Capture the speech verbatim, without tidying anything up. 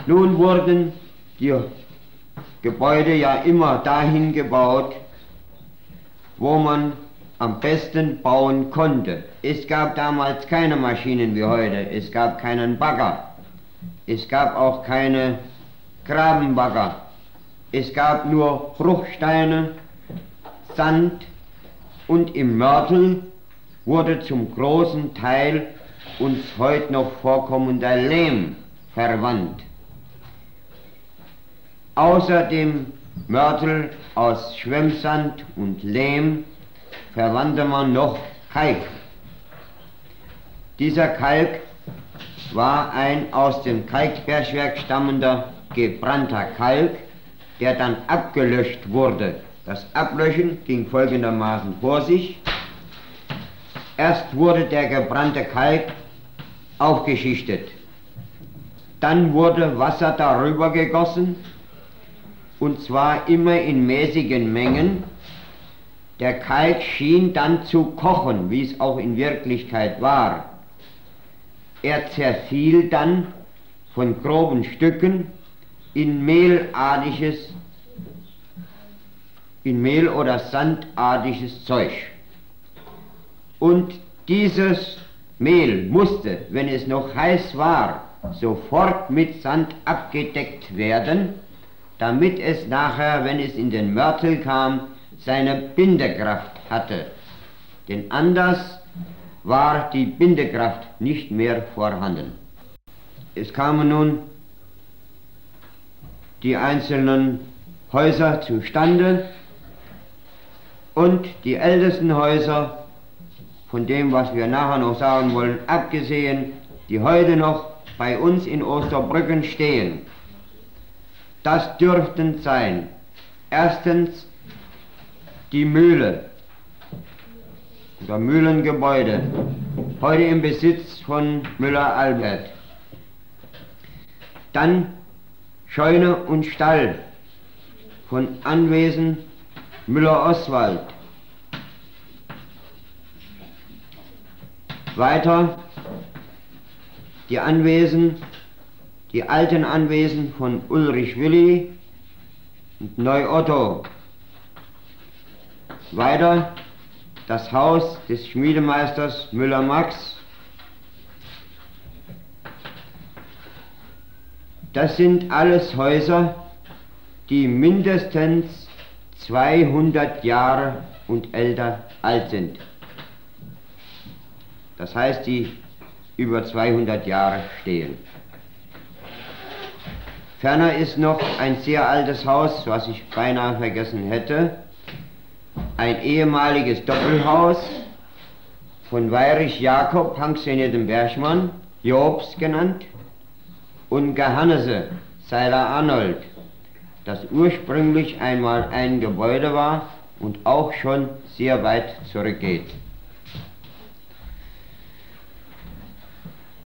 Nun wurden die Gebäude ja immer dahin gebaut, wo man am besten bauen konnte. Es gab damals keine Maschinen wie heute, es gab keinen Bagger, es gab auch keine Grabenbagger, es gab nur Bruchsteine, Sand und im Mörtel wurde zum großen Teil uns heute noch vorkommender Lehm verwandt. Außer dem Mörtel aus Schwemmsand und Lehm verwandte man noch Kalk. Dieser Kalk war ein aus dem Kalkbergwerk stammender gebrannter Kalk, der dann abgelöscht wurde. Das Ablöschen ging folgendermaßen vor sich. Erst wurde der gebrannte Kalk aufgeschichtet, dann wurde Wasser darüber gegossen, und zwar immer in mäßigen Mengen. Der Kalk schien dann zu kochen, wie es auch in Wirklichkeit war. Er zerfiel dann von groben Stücken in mehlartiges, in Mehl- oder sandartiges Zeug. Und dieses Mehl musste, wenn es noch heiß war, sofort mit Sand abgedeckt werden, damit es nachher, wenn es in den Mörtel kam, seine Bindekraft hatte. Denn anders war die Bindekraft nicht mehr vorhanden. Es kamen nun die einzelnen Häuser zustande und die ältesten Häuser, von dem, was wir nachher noch sagen wollen, abgesehen, die heute noch bei uns in Osterbrücken stehen. Das dürften sein, erstens die Mühle oder Mühlengebäude, heute im Besitz von Müller-Albert. Dann Scheune und Stall von Anwesen Müller-Oswald. Weiter die Anwesen, die alten Anwesen von Ulrich Willi und Neu-Otto. Weiter das Haus des Schmiedemeisters Müller-Max. Das sind alles Häuser, die mindestens zweihundert Jahre und älter alt sind. Das heißt, die über zweihundert Jahre stehen. Ferner ist noch ein sehr altes Haus, was ich beinahe vergessen hätte, ein ehemaliges Doppelhaus von Weirich Jakob, pensioniertem Bergmann, Jobs genannt, und Gehannese, Seiler Arnold, das ursprünglich einmal ein Gebäude war und auch schon sehr weit zurückgeht.